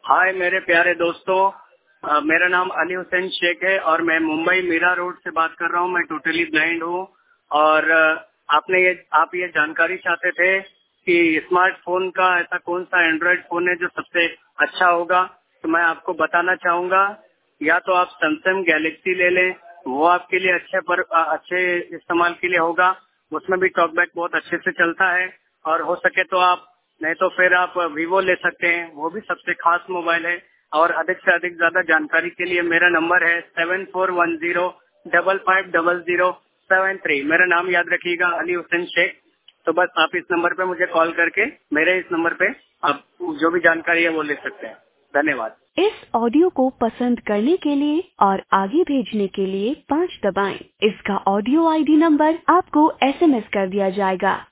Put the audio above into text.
हाय मेरे प्यारे दोस्तों, मेरा नाम अली हुसैन शेख है और मैं मुंबई मीरा रोड से बात कर रहा हूँ। मैं टोटली ब्लाइंड हूँ और आप ये जानकारी चाहते थे कि स्मार्टफोन का ऐसा कौन सा एंड्रॉइड फोन है जो सबसे अच्छा होगा। तो मैं आपको बताना चाहूंगा, या तो आप सैमसंग गैलेक्सी ले लें, वो आपके लिए अच्छे इस्तेमाल के लिए होगा। उसमें भी टॉकबैक बहुत अच्छे से चलता है। और हो सके तो आप, नहीं तो फिर आप वीवो ले सकते हैं, वो भी सबसे खास मोबाइल है। और अधिक से अधिक ज्यादा जानकारी के लिए मेरा नंबर है 7410550073। मेरा नाम याद रखिएगा, अली हुसैन शेख। तो बस आप इस नंबर पे मुझे कॉल करके मेरे इस नंबर पे आप जो भी जानकारी है वो ले सकते हैं। धन्यवाद। इस ऑडियो को पसंद करने के लिए और आगे भेजने के लिए 5 दबाएं। इसका ऑडियो आईडी नंबर आपको SMS कर दिया जाएगा।